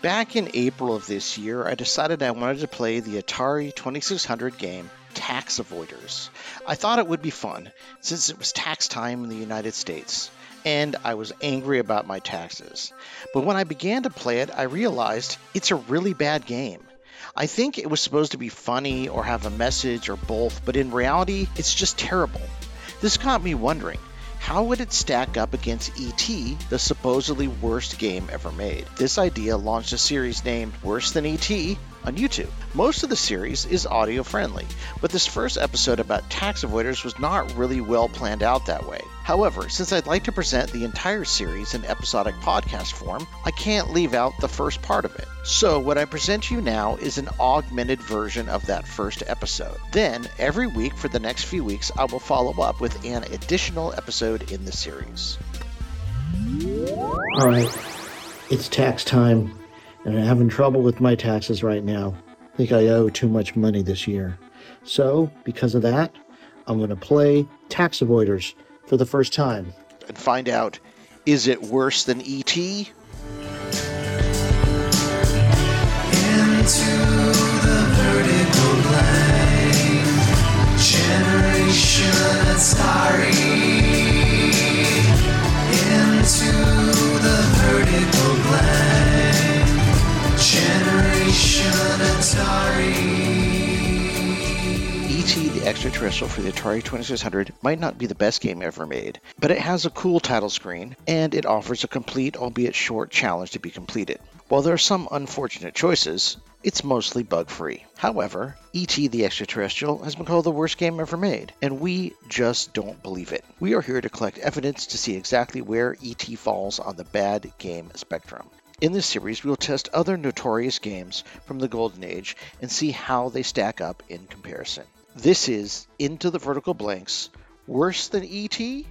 Back in April of this year, I decided I wanted to play the Atari 2600 game Tax Avoiders. I thought it would be fun, since it was tax time in the United States, and I was angry about my taxes. But when I began to play it, I realized it's a really bad game. I think it was supposed to be funny or have a message or both, but in reality, it's just terrible. This got me wondering, how would it stack up against E.T., the supposedly worst game ever made? This idea launched a series named Worse Than E.T. on YouTube. Most of the series is audio friendly, but this first episode about tax avoiders was not really well planned out that way. However, since I'd like to present the entire series in episodic podcast form, I can't leave out the first part of it. So what I present to you now is an augmented version of that first episode. Then, every week for the next few weeks, I will follow up with an additional episode in the series. Alright, it's tax time, and I'm having trouble with my taxes right now. I think I owe too much money this year. So, because of that, I'm going to play Tax Avoiders for the first time. And find out, is it worse than E.T.? Into the vertical line, generation Atari. Into the vertical line, generation Atari. E.T. the Extraterrestrial for the Atari 2600 might not be the best game ever made, but it has a cool title screen, and it offers a complete, albeit short, challenge to be completed. While there are some unfortunate choices, it's mostly bug-free. However, E.T. the Extraterrestrial has been called the worst game ever made, and we just don't believe it. We are here to collect evidence to see exactly where E.T. falls on the bad game spectrum. In this series, we will test other notorious games from the Golden Age and see how they stack up in comparison. This is Into the Vertical Blanks, Worse Than E.T.?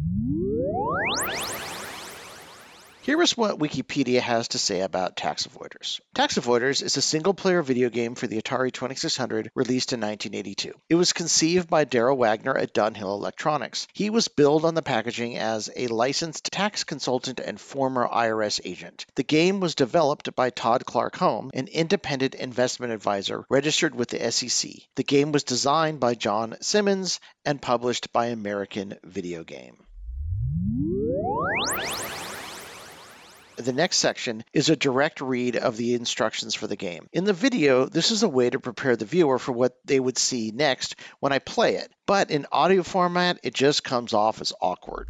Here is what Wikipedia has to say about Tax Avoiders. Tax Avoiders is a single-player video game for the Atari 2600 released in 1982. It was conceived by Darrell Wagner at Dunhill Electronics. He was billed on the packaging as a licensed tax consultant and former IRS agent. The game was developed by Todd Clark Home, an independent investment advisor registered with the SEC. The game was designed by John Simmons and published by American Video Game. The next section is a direct read of the instructions for the game. In the video, this is a way to prepare the viewer for what they would see next when I play it, but in audio format, it just comes off as awkward.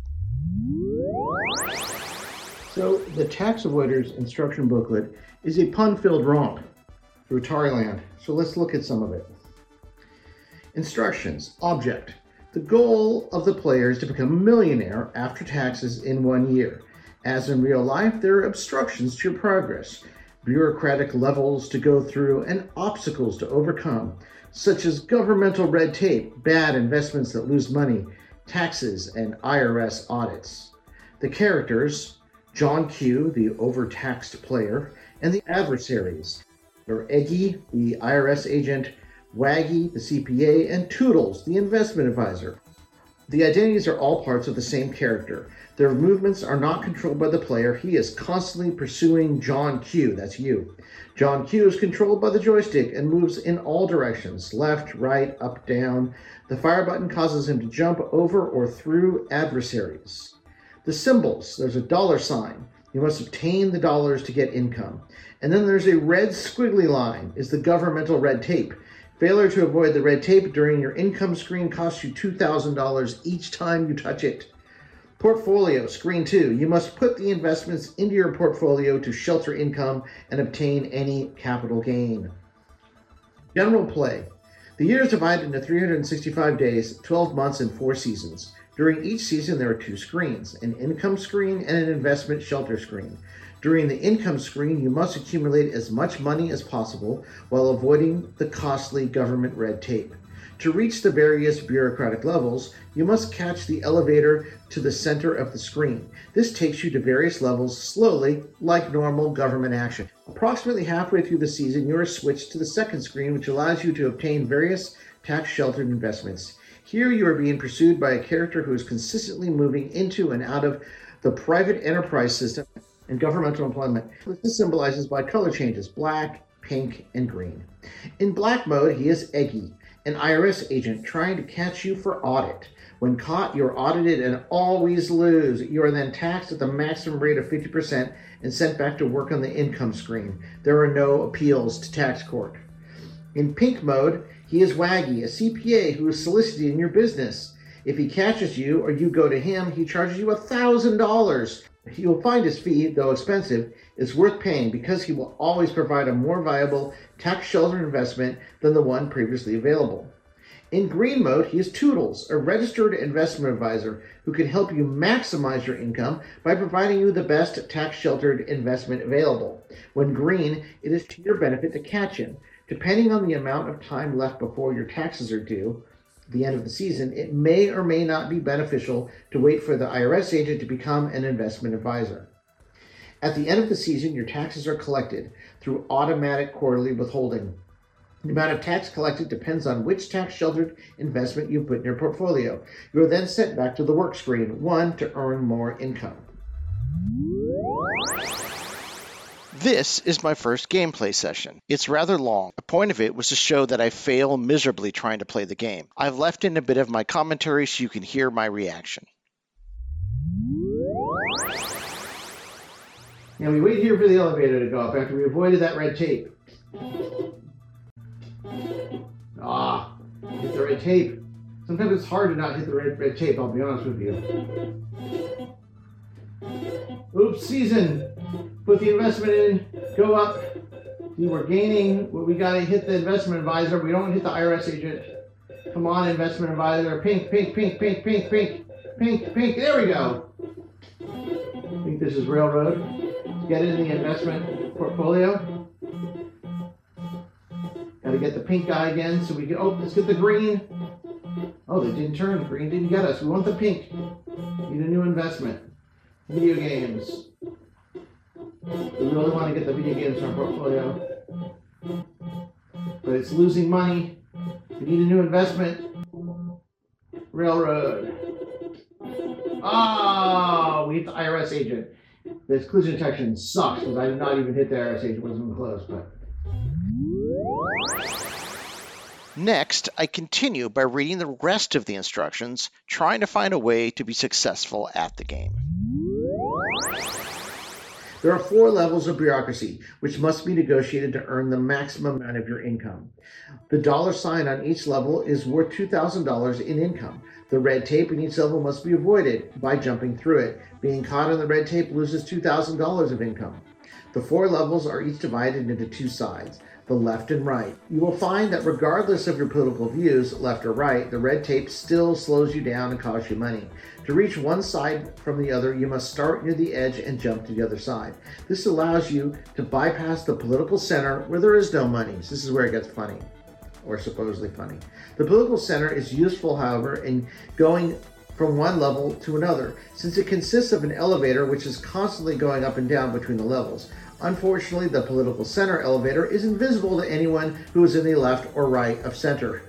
So, the Tax Avoiders instruction booklet is a pun-filled romp through Atari Land. So let's look at some of it. Instructions. Object. The goal of the player is to become a millionaire after taxes in 1 year. As in real life, there are obstructions to your progress, bureaucratic levels to go through, and obstacles to overcome, such as governmental red tape, bad investments that lose money, taxes, and IRS audits. The characters, John Q, the overtaxed player, and the adversaries are Eggy, the IRS agent, Waggy, the CPA, and Toodles, the investment advisor. The identities are all parts of the same character. Their movements are not controlled by the player. He is constantly pursuing John Q, that's you. John Q is controlled by the joystick and moves in all directions, left, right, up, down. The fire button causes him to jump over or through adversaries. The symbols, there's a dollar sign. You must obtain the dollars to get income. And then there's a red squiggly line, is the governmental red tape. Failure to avoid the red tape during your income screen costs you $2,000 each time you touch it. Portfolio, screen 2. You must put the investments into your portfolio to shelter income and obtain any capital gain. General play. The year is divided into 365 days, 12 months, and 4 seasons. During each season, there are 2 screens, an income screen and an investment shelter screen. During the income screen, you must accumulate as much money as possible while avoiding the costly government red tape. To reach the various bureaucratic levels, you must catch the elevator to the center of the screen. This takes you to various levels slowly, like normal government action. Approximately halfway through the season, you are switched to the second screen, which allows you to obtain various tax-sheltered investments. Here you are being pursued by a character who is consistently moving into and out of the private enterprise system and governmental employment. This symbolizes by color changes: black, pink, and green. In black mode, he is Eggy, an IRS agent trying to catch you for audit. When caught, you're audited and always lose. You are then taxed at the maximum rate of 50% and sent back to work on the income screen. There are no appeals to tax court. In pink mode, he is Waggy, a CPA who is soliciting your business. If he catches you or you go to him, he charges you $1,000. You'll find his fee, though expensive, is worth paying because he will always provide a more viable tax-sheltered investment than the one previously available. In green mode, he is Toodles, a registered investment advisor who can help you maximize your income by providing you the best tax-sheltered investment available. When green, it is to your benefit to catch him. Depending on the amount of time left before your taxes are due, the end of the season, it may or may not be beneficial to wait for the IRS agent to become an investment advisor. At the end of the season, your taxes are collected through automatic quarterly withholding. The amount of tax collected depends on which tax-sheltered investment you put in your portfolio. You are then sent back to the work screen, one, to earn more income. This is my first gameplay session. It's rather long. The point of it was to show that I fail miserably trying to play the game. I've left in a bit of my commentary so you can hear my reaction. Now we wait here for the elevator to go up after we avoided that red tape. Hit the red tape. Sometimes it's hard to not hit the red tape, I'll be honest with you. Oops, season. Put the investment in, go up. See, we're gaining. We gotta hit the investment advisor. We don't hit the IRS agent. Come on, investment advisor. Pink, pink, pink, pink, pink, pink, pink, pink. There we go. I think this is railroad. Let's get it in the investment portfolio. Gotta get the pink guy again so we can, let's get the green. Oh, they didn't turn. Green didn't get us. We want the pink. Need a new investment. Video games. We really want to get the video games in our portfolio. But it's losing money. We need a new investment. Railroad. We hit the IRS agent. This collision detection sucks because I did not even hit the IRS agent. It wasn't even close, but. Next, I continue by reading the rest of the instructions, trying to find a way to be successful at the game. There are 4 levels of bureaucracy, which must be negotiated to earn the maximum amount of your income. The dollar sign on each level is worth $2,000 in income. The red tape in each level must be avoided by jumping through it. Being caught on the red tape loses $2,000 of income. The 4 levels are each divided into 2 sides, the left and right. You will find that regardless of your political views, left or right, the red tape still slows you down and costs you money. To reach one side from the other, you must start near the edge and jump to the other side. This allows you to bypass the political center where there is no money. This is where it gets funny, or supposedly funny. The political center is useful, however, in going from one level to another, since it consists of an elevator which is constantly going up and down between the levels. Unfortunately, the political center elevator is invisible to anyone who is in the left or right of center.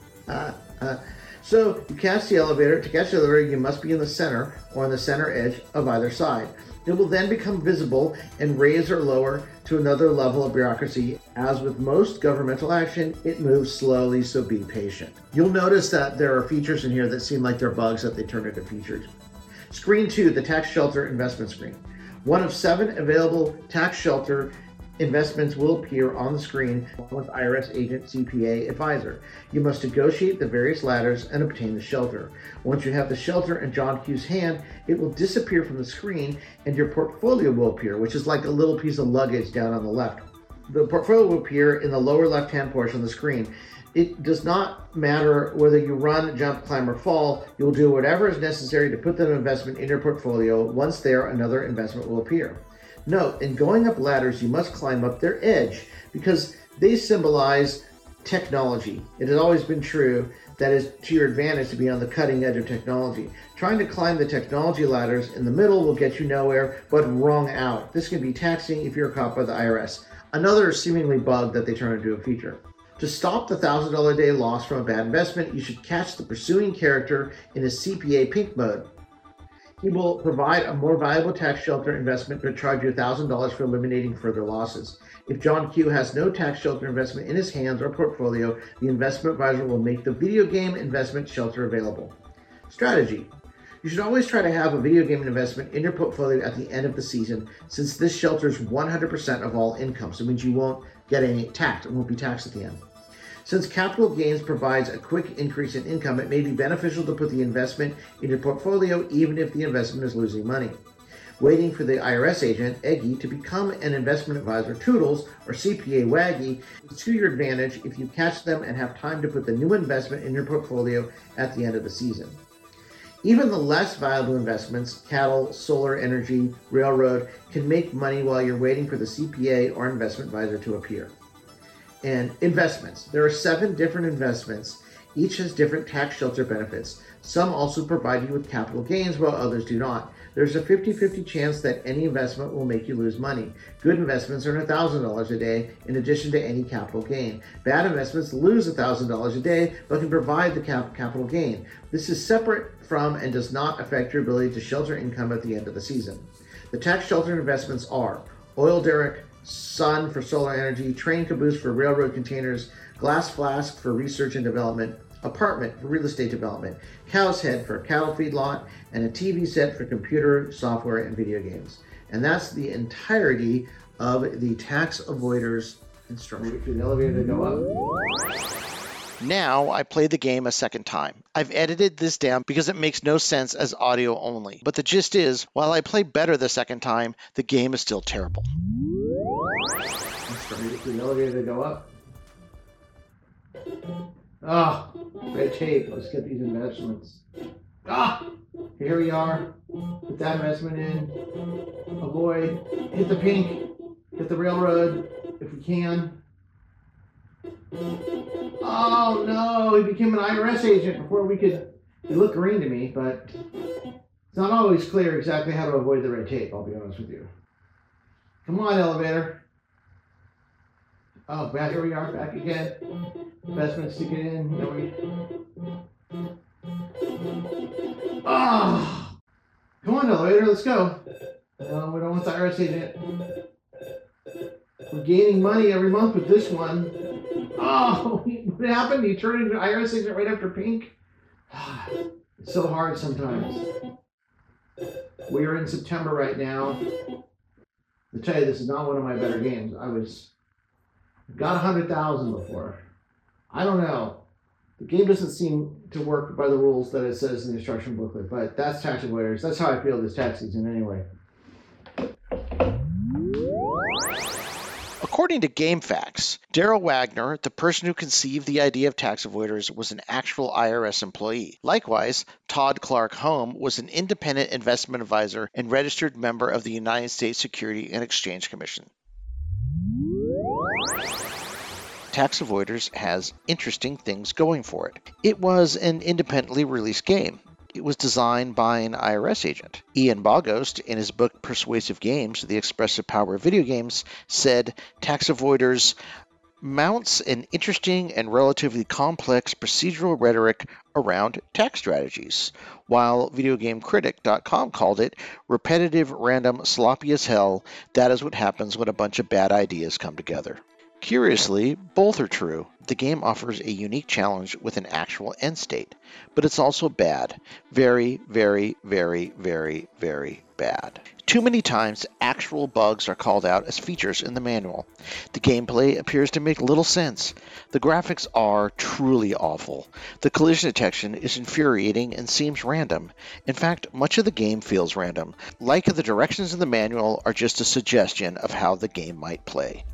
So you catch the elevator. To catch the elevator, you must be in the center or on the center edge of either side. It will then become visible and raise or lower to another level of bureaucracy. As with most governmental action, it moves slowly, so be patient. You'll notice that there are features in here that seem like they're bugs that they turn into features. Screen 2, the tax shelter investment screen. One of 7 available tax shelter investments will appear on the screen along with IRS agent CPA advisor. You must negotiate the various ladders and obtain the shelter. Once you have the shelter in John Q's hand, it will disappear from the screen and your portfolio will appear, which is like a little piece of luggage down on the left. The portfolio will appear in the lower left-hand portion of the screen. It does not matter whether you run, jump, climb, or fall. You'll do whatever is necessary to put that investment in your portfolio. Once there, another investment will appear. Note, in going up ladders, you must climb up their edge because they symbolize technology. It has always been true that it's to your advantage to be on the cutting edge of technology. Trying to climb the technology ladders in the middle will get you nowhere, but wrong out. This can be taxing if you're caught by the IRS. Another seemingly bug that they turn into a feature. To stop the $1,000 a day loss from a bad investment, you should catch the pursuing character in a CPA pink mode. He will provide a more valuable tax shelter investment but charge you $1,000 for eliminating further losses. If John Q has no tax shelter investment in his hands or portfolio, the investment advisor will make the video game investment shelter available. Strategy. You should always try to have a video game investment in your portfolio at the end of the season, since this shelters 100% of all income, so it means you won't get any taxed. It won't be taxed at the end. Since capital gains provides a quick increase in income, it may be beneficial to put the investment in your portfolio even if the investment is losing money. Waiting for the IRS agent, Eggy, to become an investment advisor, Toodles, or CPA Waggy, is to your advantage if you catch them and have time to put the new investment in your portfolio at the end of the season. Even the less valuable investments, cattle, solar energy, railroad, can make money while you're waiting for the CPA or investment advisor to appear. And investments. There are 7 different investments. Each has different tax shelter benefits. Some also provide you with capital gains while others do not. There's a 50-50 chance that any investment will make you lose money. Good investments earn $1,000 a day in addition to any capital gain. Bad investments lose $1,000 a day but can provide the capital gain. This is separate from and does not affect your ability to shelter income at the end of the season. The tax shelter investments are oil derrick, sun for solar energy, train caboose for railroad containers, glass flask for research and development, apartment for real estate development, cow's head for cattle feedlot, and a TV set for computer, software, and video games. And that's the entirety of the tax avoiders instruction. Wait for the elevator to go up. Now I play the game a second time. I've edited this down because it makes no sense as audio only. But the gist is, while I play better the second time, the game is still terrible. Wait for the elevator to go up. Ah, red tape. Let's get these investments. Ah, here we are. Put that investment in. Avoid. Hit the pink. Hit the railroad if we can. Oh no, he became an IRS agent before we could. It looked green to me, but it's not always clear exactly how to avoid the red tape, I'll be honest with you. Come on, elevator. Oh, back, here we are, back again. Investment, stick it in. There we... Ah! Come on, elevator, let's go. No, we don't want the IRS agent. We're gaining money every month with this one. Oh, what happened? You turned into an IRS agent right after pink? It's so hard sometimes. We are in September right now. To tell you, this is not one of my better games. Got 100,000 before. I don't know. The game doesn't seem to work by the rules that it says in the instruction booklet, but that's tax avoiders. That's how I feel this tax season anyway. According to GameFAQs, Daryl Wagner, the person who conceived the idea of tax avoiders, was an actual IRS employee. Likewise, Todd Clark Home was an independent investment advisor and registered member of the United States Securities and Exchange Commission. Tax Avoiders has interesting things going for it. It was an independently released game. It was designed by an IRS agent. Ian Bogost, in his book Persuasive Games, The Expressive Power of Video Games, said Tax Avoiders mounts an interesting and relatively complex procedural rhetoric around tax strategies, while VideoGameCritic.com called it repetitive, random, sloppy as hell. That is what happens when a bunch of bad ideas come together. Curiously, both are true. The game offers a unique challenge with an actual end state, but it's also bad. Very, very, very, very, very bad. Too many times, actual bugs are called out as features in the manual. The gameplay appears to make little sense. The graphics are truly awful. The collision detection is infuriating and seems random. In fact, much of the game feels random, like the directions in the manual are just a suggestion of how the game might play.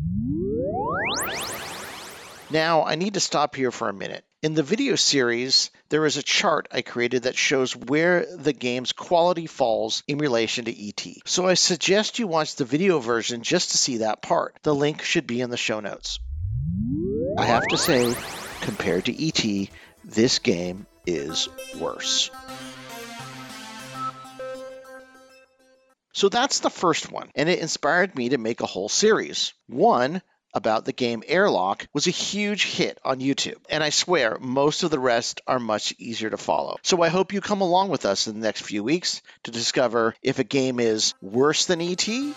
Now, I need to stop here for a minute. In the video series, there is a chart I created that shows where the game's quality falls in relation to ET. So I suggest you watch the video version just to see that part. The link should be in the show notes. I have to say, compared to ET, this game is worse. So that's the first one, and it inspired me to make a whole series. One, about the game Airlock was a huge hit on YouTube, and I swear most of the rest are much easier to follow. So I hope you come along with us in the next few weeks to discover if a game is worse than E.T.,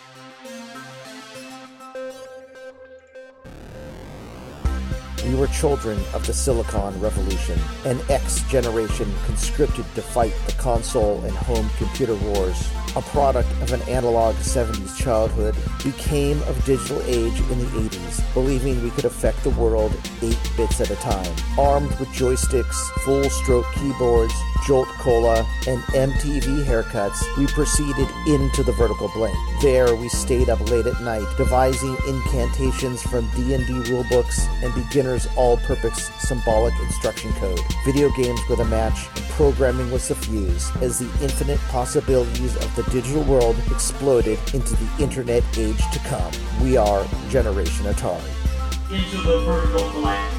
We were children of the Silicon Revolution, an X generation conscripted to fight the console and home computer wars. A product of an analog 70s childhood, we came of digital age in the 80s, believing we could affect the world 8 bits at a time. Armed with joysticks, full-stroke keyboards, Jolt Cola, and MTV haircuts, we proceeded into the vertical blank. There, we stayed up late at night, devising incantations from D&D rulebooks and beginner's all-purpose symbolic instruction code. Video games were the match, and programming was the fuse, as the infinite possibilities of the digital world exploded into the internet age to come. We are Generation Atari. Into the vertical blank.